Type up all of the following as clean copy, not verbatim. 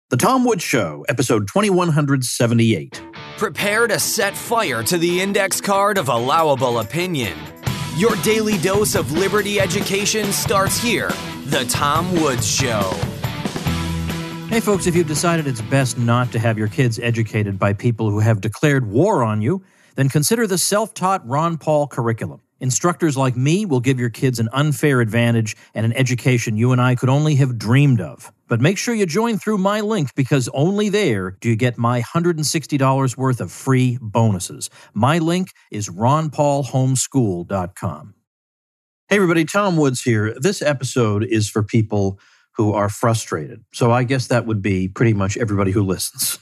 The Tom Woods Show, episode 2178. Prepare to set fire to the index card of allowable opinion. Your daily dose of liberty education starts here. The Tom Woods Show. Hey folks, if you've decided it's best not to have your kids educated by people who have declared war on you, then consider the self-taught Ron Paul curriculum. Instructors like me will give your kids an unfair advantage and an education you and I could only have dreamed of. But make sure you join through my link, because only there do you get my $160 worth of free bonuses. My link is ronpaulhomeschool.com. Hey everybody, Tom Woods here. This episode is for people who are frustrated. So I guess that would be pretty much everybody who listens.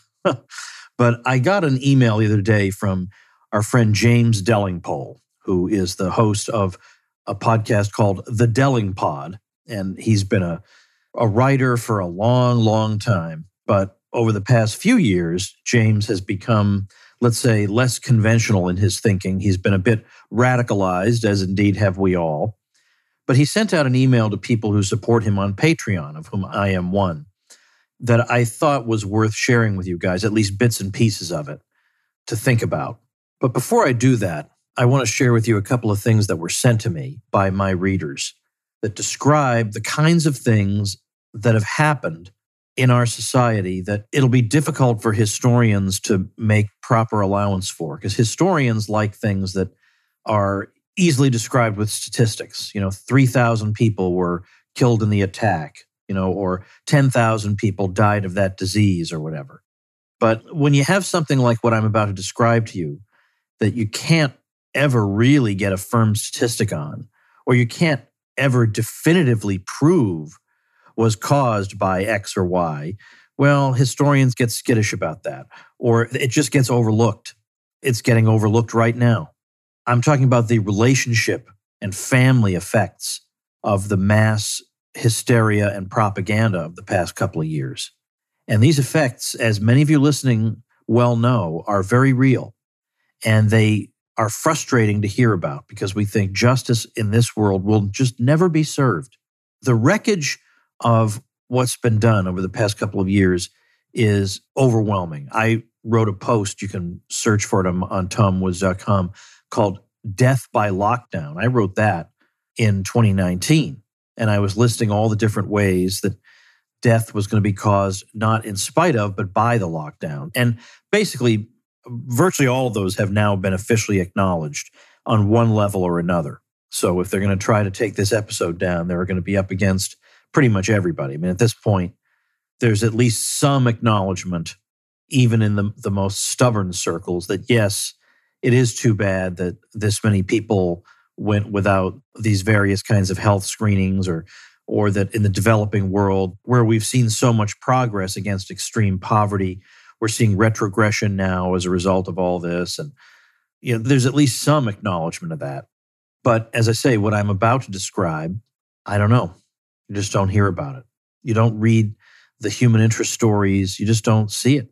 But I got an email the other day from our friend James Dellingpole, who is the host of a podcast called The Delling Pod. And he's been a writer for a long, long time. But over the past few years, James has become, let's say, less conventional in his thinking. He's been a bit radicalized, as indeed have we all. But he sent out an email to people who support him on Patreon, of whom I am one, that I thought was worth sharing with you guys, at least bits and pieces of it, to think about. But before I do that, I want to share with you a couple of things that were sent to me by my readers that describe the kinds of things that have happened in our society that it'll be difficult for historians to make proper allowance for, because historians like things that are easily described with statistics. 3,000 people were killed in the attack, or 10,000 people died of that disease or whatever. But when you have something like what I'm about to describe to you, that you can't ever really get a firm statistic on, or you can't ever definitively prove was caused by X or Y, well, historians get skittish about that, or it just gets overlooked. It's getting overlooked right now. I'm talking about the relationship and family effects of the mass hysteria and propaganda of the past couple of years. And these effects, as many of you listening well know, are very real. And they are frustrating to hear about, because we think justice in this world will just never be served. The wreckage of what's been done over the past couple of years is overwhelming. I wrote a post, you can search for it on tomwoods.com, called Death by Lockdown. I wrote that in 2019, and I was listing all the different ways that death was going to be caused, not in spite of, but by the lockdown. And basically, virtually all of those have now been officially acknowledged on one level or another. So if they're going to try to take this episode down, they're going to be up against pretty much everybody. I mean, at this point, there's at least some acknowledgement, even in the most stubborn circles, that yes, it is too bad that this many people went without these various kinds of health screenings, or that in the developing world, where we've seen so much progress against extreme poverty, we're seeing retrogression now as a result of all this. And there's at least some acknowledgement of that. But as I say, what I'm about to describe, I don't know. You just don't hear about it. You don't read the human interest stories. You just don't see it.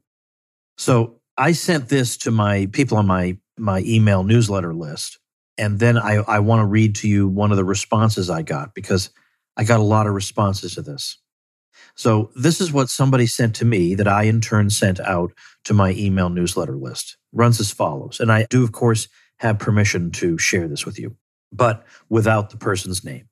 So I sent this to my people on my email newsletter list. And then I want to read to you one of the responses I got, because I got a lot of responses to this. So this is what somebody sent to me that I in turn sent out to my email newsletter list. It runs as follows. And I do, of course, have permission to share this with you, but without the person's name.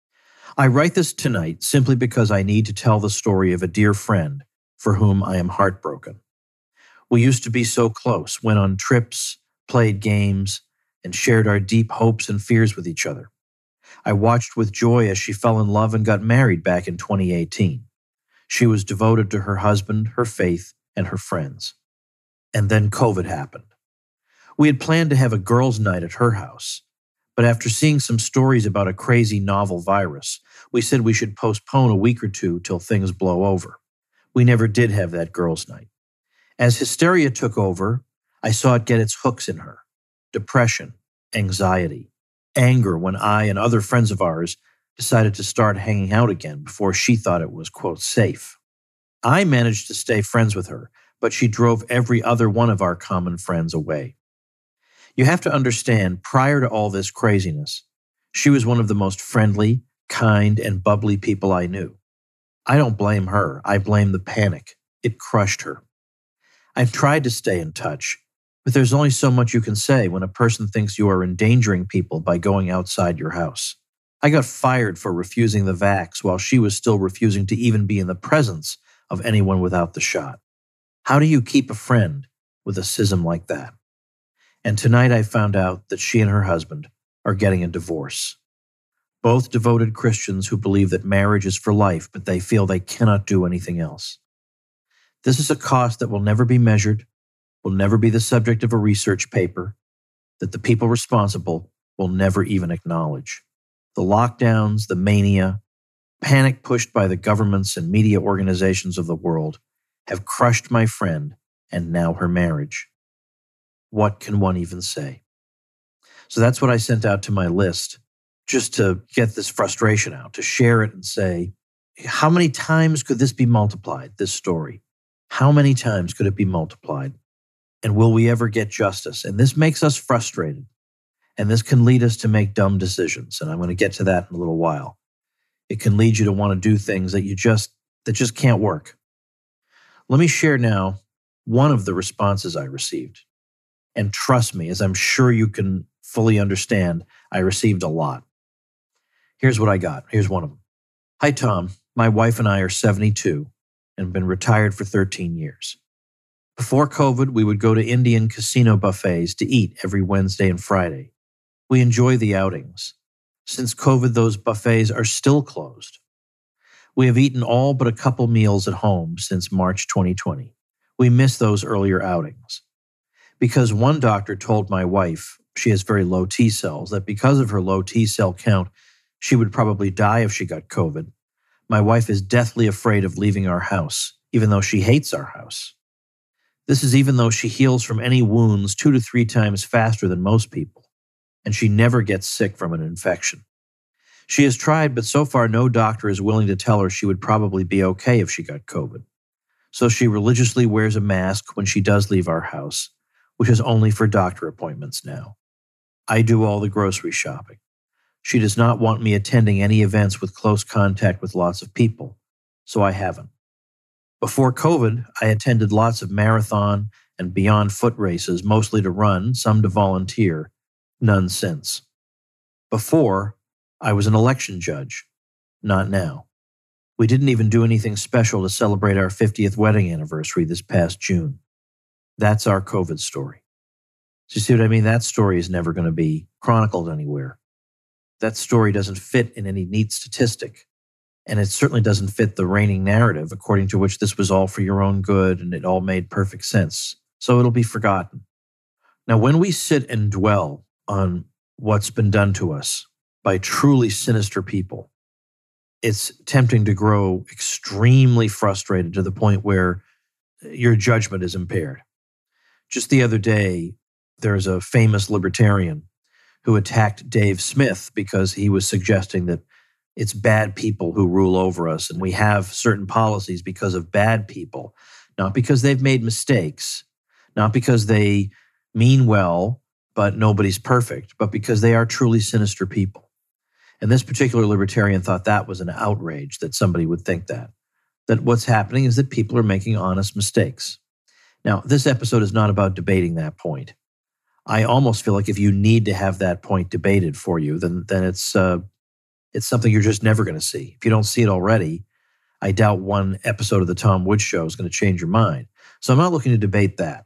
I write this tonight simply because I need to tell the story of a dear friend for whom I am heartbroken. We used to be so close, went on trips, played games, and shared our deep hopes and fears with each other. I watched with joy as she fell in love and got married back in 2018. She was devoted to her husband, her faith, and her friends. And then COVID happened. We had planned to have a girls' night at her house, but after seeing some stories about a crazy novel virus, we said we should postpone a week or two till things blow over. We never did have that girls' night. As hysteria took over, I saw it get its hooks in her. Depression, anxiety, anger when I and other friends of ours decided to start hanging out again before she thought it was, quote, safe. I managed to stay friends with her, but she drove every other one of our common friends away. You have to understand, prior to all this craziness, she was one of the most friendly, kind, and bubbly people I knew. I don't blame her. I blame the panic It crushed her. I've tried to stay in touch, but there's only so much you can say when a person thinks you are endangering people by going outside your house. I got fired for refusing the vax while she was still refusing to even be in the presence of anyone without the shot. How do you keep a friend with a schism like that? And tonight I found out that she and her husband are getting a divorce. Both devoted Christians who believe that marriage is for life, but they feel they cannot do anything else. This is a cost that will never be measured, will never be the subject of a research paper, that the people responsible will never even acknowledge. The lockdowns, the mania, panic pushed by the governments and media organizations of the world have crushed my friend and now her marriage. What can one even say? So that's what I sent out to my list, just to get this frustration out, to share it and say, how many times could this be multiplied, this story? How many times could it be multiplied? And will we ever get justice? And this makes us frustrated. And this can lead us to make dumb decisions. And I'm going to get to that in a little while. It can lead you to want to do things that just can't work. Let me share now one of the responses I received. And trust me, as I'm sure you can fully understand, I received a lot. Here's what I got. Here's one of them. Hi, Tom. My wife and I are 72 and have been retired for 13 years. Before COVID, we would go to Indian casino buffets to eat every Wednesday and Friday. We enjoy the outings. Since COVID, those buffets are still closed. We have eaten all but a couple meals at home since March 2020. We miss those earlier outings. Because one doctor told my wife, she has very low T cells, that because of her low T cell count, she would probably die if she got COVID. My wife is deathly afraid of leaving our house, even though she hates our house. This is even though she heals from any wounds 2 to 3 times faster than most people, and she never gets sick from an infection. She has tried, but so far no doctor is willing to tell her she would probably be okay if she got COVID. So she religiously wears a mask when she does leave our house, which is only for doctor appointments now. I do all the grocery shopping. She does not want me attending any events with close contact with lots of people, so I haven't. Before COVID, I attended lots of marathon and beyond foot races, mostly to run, some to volunteer, none since. Before, I was an election judge, not now. We didn't even do anything special to celebrate our 50th wedding anniversary this past June. That's our COVID story. So you see what I mean? That story is never going to be chronicled anywhere. That story doesn't fit in any neat statistic. And it certainly doesn't fit the reigning narrative according to which this was all for your own good and it all made perfect sense. So it'll be forgotten. Now, when we sit and dwell on what's been done to us by truly sinister people, it's tempting to grow extremely frustrated to the point where your judgment is impaired. Just the other day, there's a famous libertarian who attacked Dave Smith because he was suggesting that it's bad people who rule over us, and we have certain policies because of bad people, not because they've made mistakes, not because they mean well, but nobody's perfect, but because they are truly sinister people. And this particular libertarian thought that was an outrage that somebody would think that what's happening is that people are making honest mistakes. Now, this episode is not about debating that point. I almost feel like if you need to have that point debated for you, then it's something you're just never going to see. If you don't see it already, I doubt one episode of the Tom Woods Show is going to change your mind. So I'm not looking to debate that.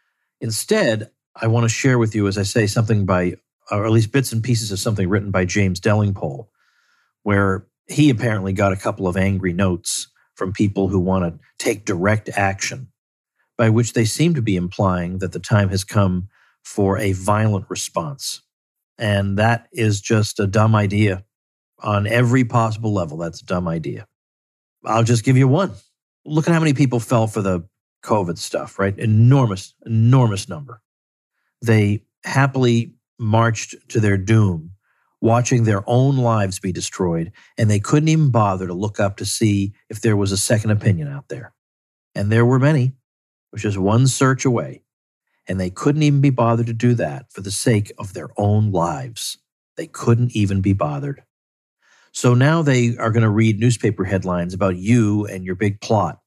Instead, I want to share with you, as I say, something by, or at least bits and pieces of something written by James Delingpole, where he apparently got a couple of angry notes from people who want to take direct action, by which they seem to be implying that the time has come for a violent response. And that is just a dumb idea. On every possible level, that's a dumb idea. I'll just give you one. Look at how many people fell for the COVID stuff, right? Enormous number. They happily marched to their doom, watching their own lives be destroyed, and they couldn't even bother to look up to see if there was a second opinion out there. And there were many, which is one search away, and they couldn't even be bothered to do that for the sake of their own lives. They couldn't even be bothered. So now they are going to read newspaper headlines about you and your big plot.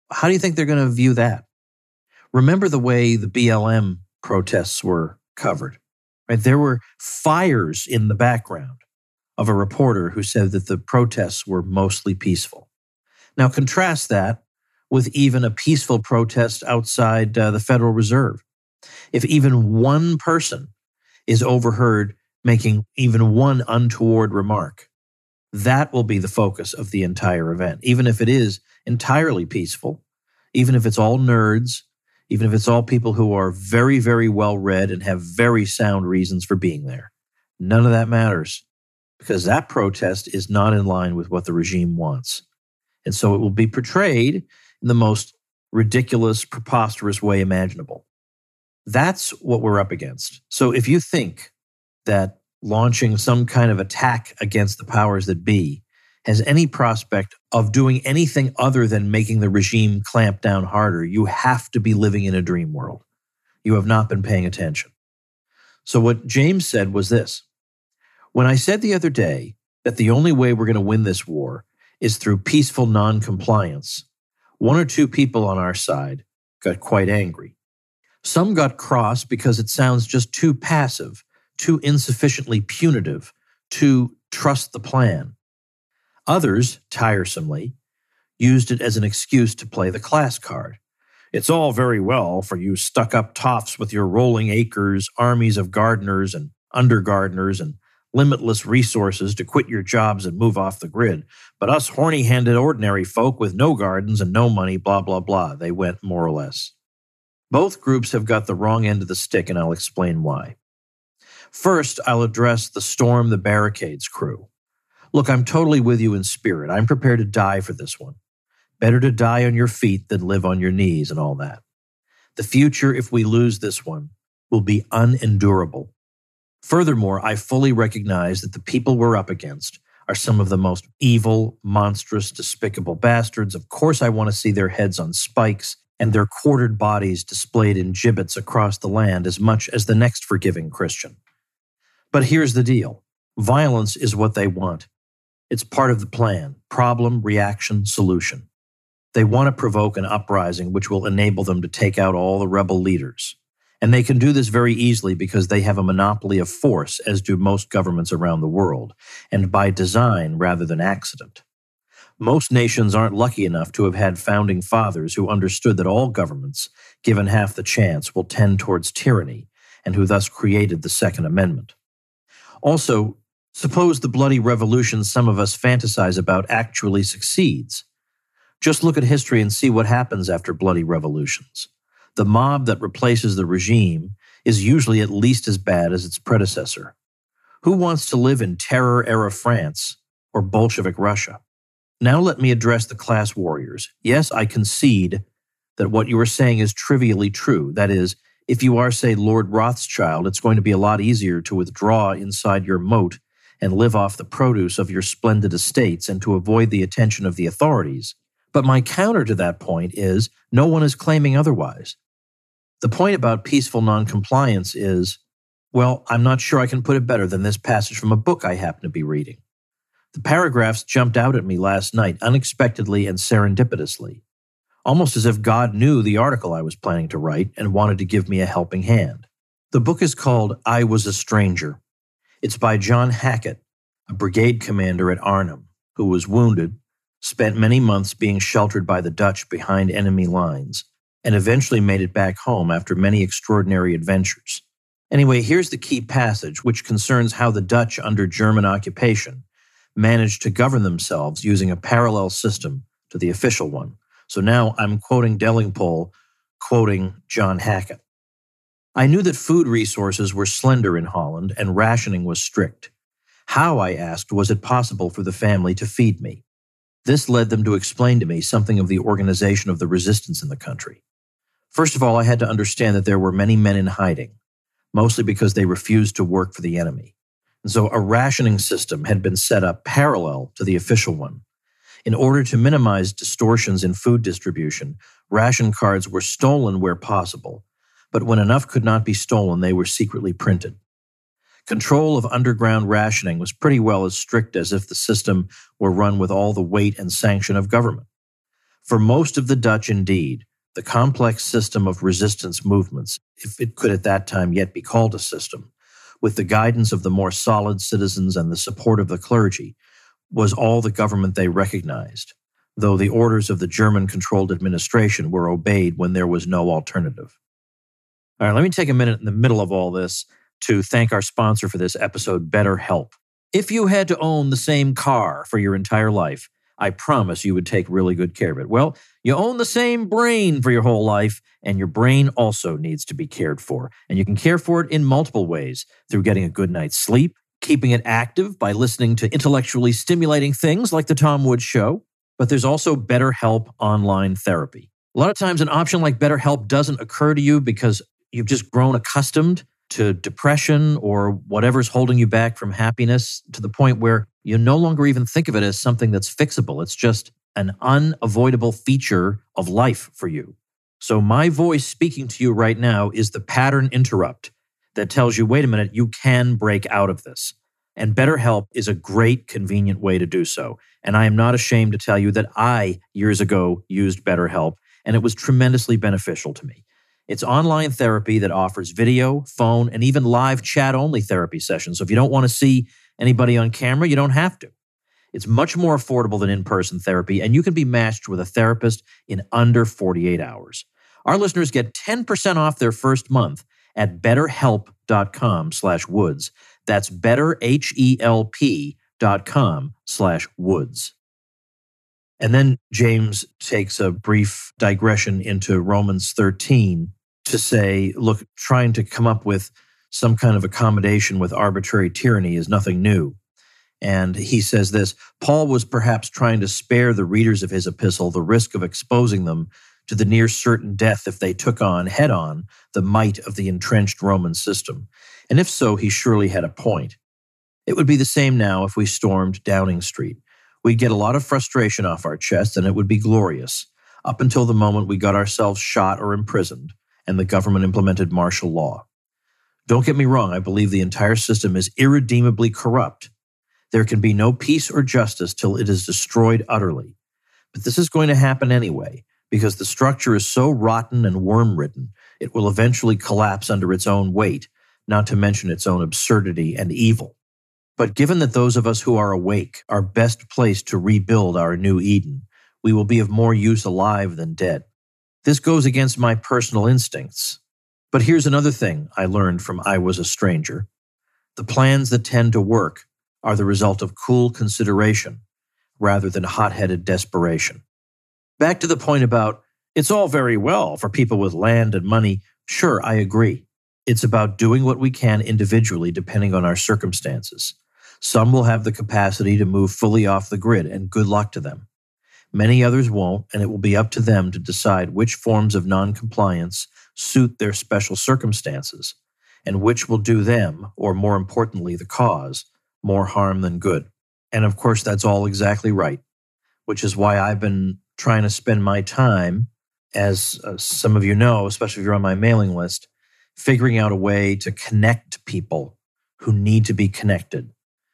how do you think they're going to view that? Remember the way the BLM protests were covered, right? There were fires in the background of a reporter who said that the protests were mostly peaceful. Now contrast that with even a peaceful protest outside the Federal Reserve. If even one person is overheard making even one untoward remark, that will be the focus of the entire event. Even if it is entirely peaceful, even if it's all nerds, even if it's all people who are very, very well read and have very sound reasons for being there, none of that matters because that protest is not in line with what the regime wants. And so it will be portrayed in the most ridiculous, preposterous way imaginable. That's what we're up against. So if you think that launching some kind of attack against the powers that be has any prospect of doing anything other than making the regime clamp down harder, you have to be living in a dream world. You have not been paying attention. So what James said was this: when I said the other day that the only way we're going to win this war is through peaceful non-compliance, one or two people on our side got quite angry. Some got cross because it sounds just too passive, too insufficiently punitive, too trust the plan. Others, tiresomely, used it as an excuse to play the class card. It's all very well for you stuck-up toffs with your rolling acres, armies of gardeners and undergardeners and limitless resources to quit your jobs and move off the grid. But us horny-handed ordinary folk with no gardens and no money, blah, blah, blah, they went more or less. Both groups have got the wrong end of the stick, and I'll explain why. First, I'll address the Storm the Barricades crew. Look, I'm totally with you in spirit. I'm prepared to die for this one. Better to die on your feet than live on your knees and all that. The future, if we lose this one, will be unendurable. Furthermore, I fully recognize that the people we're up against are some of the most evil, monstrous, despicable bastards. Of course, I want to see their heads on spikes and their quartered bodies displayed in gibbets across the land as much as the next forgiving Christian. But here's the deal. Violence is what they want. It's part of the plan: problem, reaction, solution. They want to provoke an uprising which will enable them to take out all the rebel leaders. And they can do this very easily because they have a monopoly of force, as do most governments around the world, and by design rather than accident. Most nations aren't lucky enough to have had founding fathers who understood that all governments, given half the chance, will tend towards tyranny, and who thus created the Second Amendment. Also, suppose the bloody revolution some of us fantasize about actually succeeds. Just look at history and see what happens after bloody revolutions. The mob that replaces the regime is usually at least as bad as its predecessor. Who wants to live in Terror-era France or Bolshevik Russia? Now let me address the class warriors. Yes, I concede that what you are saying is trivially true. That is, if you are, say, Lord Rothschild, it's going to be a lot easier to withdraw inside your moat and live off the produce of your splendid estates and to avoid the attention of the authorities. But my counter to that point is no one is claiming otherwise. The point about peaceful noncompliance is, well, I'm not sure I can put it better than this passage from a book I happen to be reading. The paragraphs jumped out at me last night unexpectedly and serendipitously, almost as if God knew the article I was planning to write and wanted to give me a helping hand. The book is called I Was a Stranger. It's by John Hackett, a brigade commander at Arnhem, who was wounded, spent many months being sheltered by the Dutch behind enemy lines, and eventually made it back home after many extraordinary adventures. Anyway, here's the key passage, which concerns how the Dutch under German occupation managed to govern themselves using a parallel system to the official one. So now I'm quoting Delingpole, quoting John Hackett. I knew that food resources were slender in Holland and rationing was strict. How, I asked, was it possible for the family to feed me? This led them to explain to me something of the organization of the resistance in the country. First of all, I had to understand that there were many men in hiding, mostly because they refused to work for the enemy. And so a rationing system had been set up parallel to the official one. In order to minimize distortions in food distribution, ration cards were stolen where possible, but when enough could not be stolen, they were secretly printed. Control of underground rationing was pretty well as strict as if the system were run with all the weight and sanction of government. For most of the Dutch, indeed, the complex system of resistance movements, if it could at that time yet be called a system, with the guidance of the more solid citizens and the support of the clergy, was all the government they recognized, though the orders of the German-controlled administration were obeyed when there was no alternative. All right, let me take a minute in the middle of all this to thank our sponsor for this episode, BetterHelp. If you had to own the same car for your entire life, I promise you would take really good care of it. Well, you own the same brain for your whole life, and your brain also needs to be cared for. And you can care for it in multiple ways, through getting a good night's sleep, keeping it active by listening to intellectually stimulating things like The Tom Woods Show. But there's also BetterHelp online therapy. A lot of times an option like BetterHelp doesn't occur to you because you've just grown accustomed to depression or whatever's holding you back from happiness, to the point where you no longer even think of it as something that's fixable. It's just an unavoidable feature of life for you. So my voice speaking to you right now is the pattern interrupt that tells you, wait a minute, you can break out of this. And BetterHelp is a great, convenient way to do so. And I am not ashamed to tell you that I, years ago, used BetterHelp, and it was tremendously beneficial to me. It's online therapy that offers video, phone, and even live chat-only therapy sessions. So if you don't want to see anybody on camera, you don't have to. It's much more affordable than in-person therapy, and you can be matched with a therapist in under 48 hours. Our listeners get 10% off their first month at betterhelp.com/woods. That's betterhelp.com/woods. And then James takes a brief digression into Romans 13 to say, look, trying to come up with some kind of accommodation with arbitrary tyranny is nothing new. And he says this, Paul was perhaps trying to spare the readers of his epistle the risk of exposing them to the near certain death if they took on, head-on, the might of the entrenched Roman system. And if so, he surely had a point. It would be the same now if we stormed Downing Street. We'd get a lot of frustration off our chest, and it would be glorious, up until the moment we got ourselves shot or imprisoned, and the government implemented martial law. Don't get me wrong, I believe the entire system is irredeemably corrupt. There can be no peace or justice till it is destroyed utterly. But this is going to happen anyway, because the structure is so rotten and worm-ridden, it will eventually collapse under its own weight, not to mention its own absurdity and evil. But given that those of us who are awake are best placed to rebuild our new Eden, we will be of more use alive than dead. This goes against my personal instincts. But here's another thing I learned from I Was a Stranger. The plans that tend to work are the result of cool consideration rather than hot-headed desperation. Back to the point about, it's all very well for people with land and money. Sure, I agree. It's about doing what we can individually depending on our circumstances. Some will have the capacity to move fully off the grid, and good luck to them. Many others won't, and it will be up to them to decide which forms of noncompliance suit their special circumstances, and which will do them, or more importantly, the cause, more harm than good. And of course, that's all exactly right, which is why I've been trying to spend my time, as some of you know, especially if you're on my mailing list, figuring out a way to connect people who need to be connected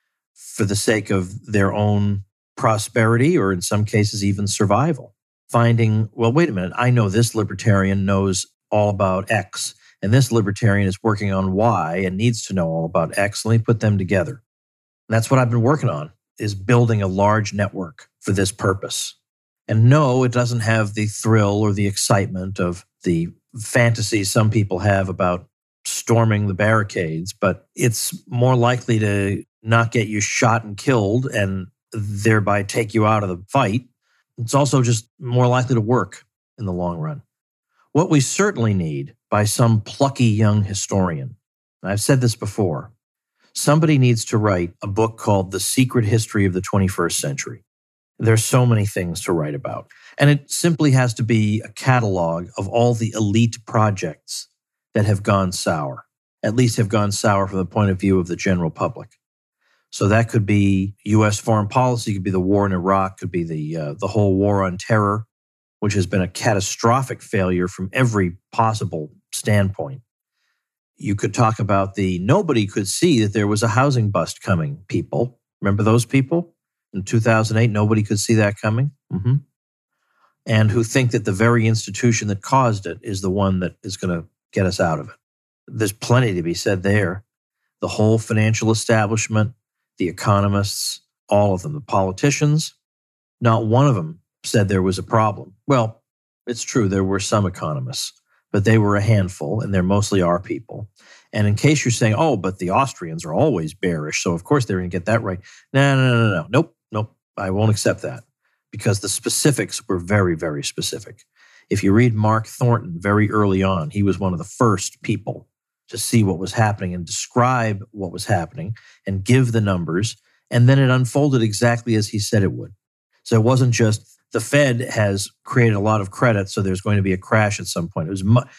for the sake of their own prosperity, or in some cases, even survival. Finding, well, wait a minute, I know this libertarian knows all about X, and this libertarian is working on Y and needs to know all about X. Let me put them together. And that's what I've been working on, is building a large network for this purpose. And no, it doesn't have the thrill or the excitement of the fantasy some people have about storming the barricades, but it's more likely to not get you shot and killed and thereby take you out of the fight. It's also just more likely to work in the long run. What we certainly need by some plucky young historian, and I've said this before, somebody needs to write a book called The Secret History of the 21st Century. There's so many things to write about. And it simply has to be a catalog of all the elite projects that have gone sour, at least have gone sour from the point of view of the general public. So that could be U.S. foreign policy, could be the war in Iraq, could be the whole war on terror, which has been a catastrophic failure from every possible standpoint. You could talk about nobody could see that there was a housing bust coming, people. Remember those people? In 2008, nobody could see that coming. and who think that the very institution that caused it is the one that is going to get us out of it. There's plenty to be said there. The whole financial establishment, the economists, all of them, the politicians, not one of them said there was a problem. Well, it's true, there were some economists, but they were a handful, and they're mostly our people. And in case you're saying, oh, but the Austrians are always bearish, so of course they're going to get that right. No. Nope. I won't accept that, because the specifics were very, very specific. If you read Mark Thornton very early on, he was one of the first people to see what was happening and describe what was happening and give the numbers, and then it unfolded exactly as he said it would. So it wasn't just the Fed has created a lot of credit, so there's going to be a crash at some point. It was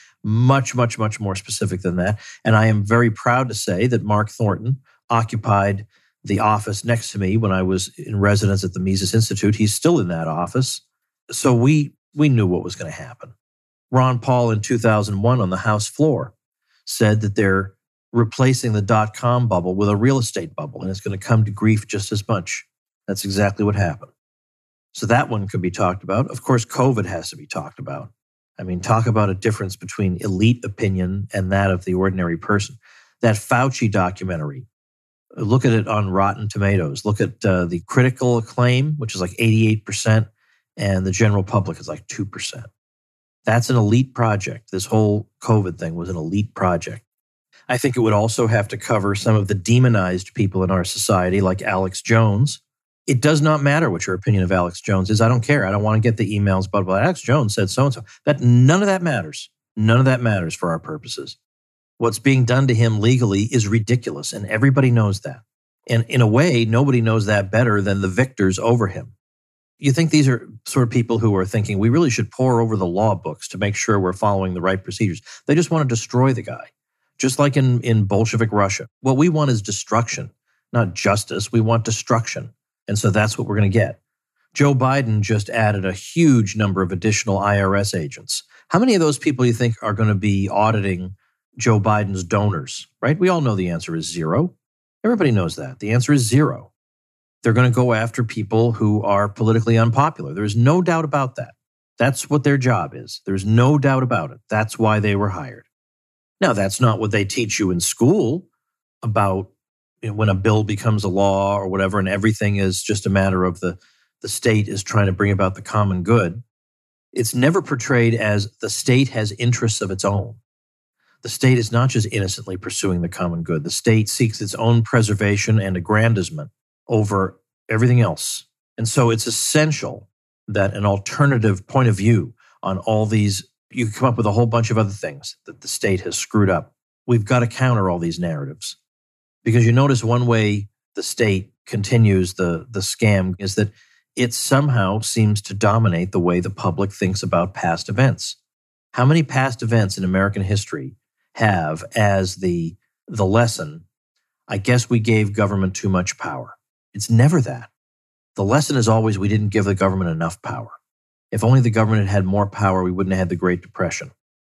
much more specific than that. And I am very proud to say that Mark Thornton occupied the office next to me when I was in residence at the Mises Institute. He's still in that office. So we knew what was going to happen. Ron Paul in 2001 on the House floor said that they're replacing the dot-com bubble with a real estate bubble, and it's going to come to grief just as much. That's exactly what happened. So that one could be talked about. Of course, COVID has to be talked about. I mean, talk about a difference between elite opinion and that of the ordinary person. That Fauci documentary, look at it on Rotten Tomatoes. Look at the critical acclaim, which is like 88%, and the general public is like 2%. That's an elite project. This whole COVID thing was an elite project. I think it would also have to cover some of the demonized people in our society, like Alex Jones. It does not matter what your opinion of Alex Jones is. I don't care. I don't want to get the emails, but Alex Jones said so-and-so. None of that matters. None of that matters for our purposes. What's being done to him legally is ridiculous, and everybody knows that. And in a way, nobody knows that better than the victors over him. You think these are sort of people who are thinking, we really should pore over the law books to make sure we're following the right procedures. They just want to destroy the guy, just like in Bolshevik Russia. What we want is destruction, not justice. We want destruction. And so that's what we're going to get. Joe Biden just added a huge number of additional IRS agents. How many of those people do you think are going to be auditing Joe Biden's donors, right? We all know the answer is zero. Everybody knows that. The answer is zero. They're going to go after people who are politically unpopular. There's no doubt about that. That's what their job is. There's no doubt about it. That's why they were hired. Now, that's not what they teach you in school about when a bill becomes a law or whatever, and everything is just a matter of the state is trying to bring about the common good. It's never portrayed as the state has interests of its own. The state is not just innocently pursuing the common good. The state seeks its own preservation and aggrandizement over everything else. And so it's essential that an alternative point of view on all these, you come up with a whole bunch of other things that the state has screwed up. We've got to counter all these narratives. Because you notice one way the state continues the scam is that it somehow seems to dominate the way the public thinks about past events. How many past events in American history have as the lesson, I guess we gave government too much power? It's never that. The lesson is always we didn't give the government enough power. If only the government had more power, we wouldn't have had the Great Depression.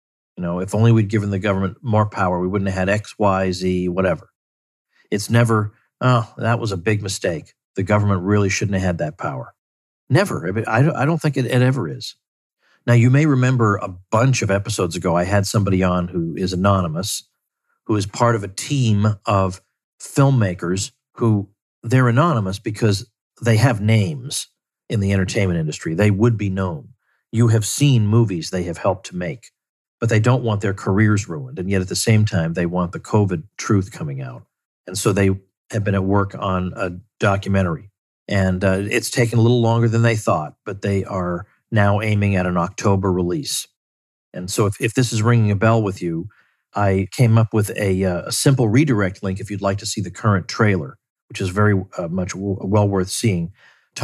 If only we'd given the government more power, we wouldn't have had X, Y, Z, whatever. It's never, oh, that was a big mistake. The government really shouldn't have had that power. Never. I don't think it ever is. Now, you may remember a bunch of episodes ago, I had somebody on who is anonymous, who is part of a team of filmmakers who they're anonymous because they have names in the entertainment industry. They would be known. You have seen movies they have helped to make, but they don't want their careers ruined. And yet at the same time, they want the COVID truth coming out. And so they have been at work on a documentary. And it's taken a little longer than they thought, but they are now aiming at an October release. And so if this is ringing a bell with you, I came up with a simple redirect link if you'd like to see the current trailer, which is very much well worth seeing,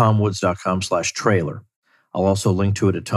tomwoods.com/trailer. I'll also link to it at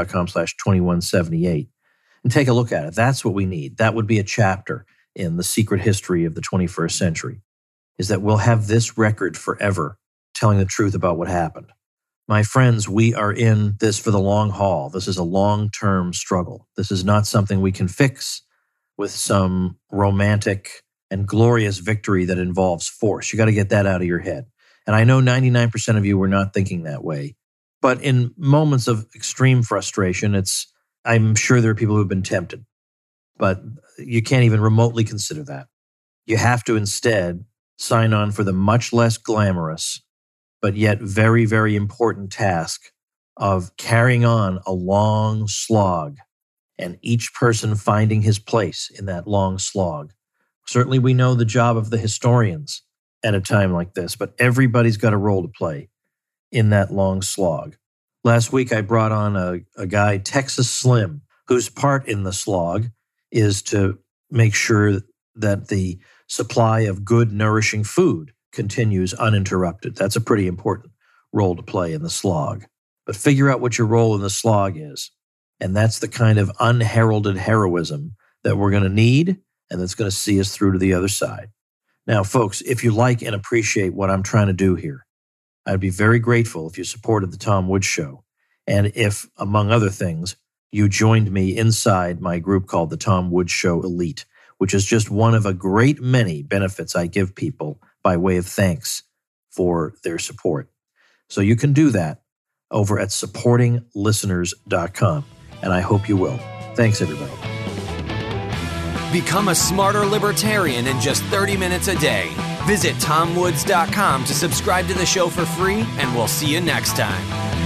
tomwoods.com/2178. And take a look at it. That's what we need. That would be a chapter in the secret history of the 21st century, is that we'll have this record forever telling the truth about what happened. My friends, we are in this for the long haul. This is a long-term struggle. This is not something we can fix with some romantic and glorious victory that involves force. You got to get that out of your head. And I know 99% of you were not thinking that way. But in moments of extreme frustration, I'm sure there are people who've been tempted, but you can't even remotely consider that. You have to instead sign on for the much less glamorous, but yet very, very important task of carrying on a long slog and each person finding his place in that long slog. Certainly we know the job of the historians at a time like this, but everybody's got a role to play in that long slog. Last week, I brought on a guy, Texas Slim, whose part in the slog is to make sure that the supply of good, nourishing food continues uninterrupted. That's a pretty important role to play in the slog. But figure out what your role in the slog is. And that's the kind of unheralded heroism that we're going to need and that's going to see us through to the other side. Now, folks, if you like and appreciate what I'm trying to do here, I'd be very grateful if you supported The Tom Woods Show. And if, among other things, you joined me inside my group called The Tom Woods Show Elite, which is just one of a great many benefits I give people by way of thanks for their support. So you can do that over at supportinglisteners.com. And I hope you will. Thanks, everybody. Become a smarter libertarian in just 30 minutes a day. Visit TomWoods.com to subscribe to the show for free, and we'll see you next time.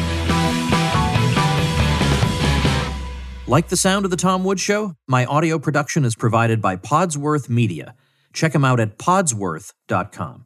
Like the sound of The Tom Woods Show? My audio production is provided by Podsworth Media. Check them out at podsworth.com.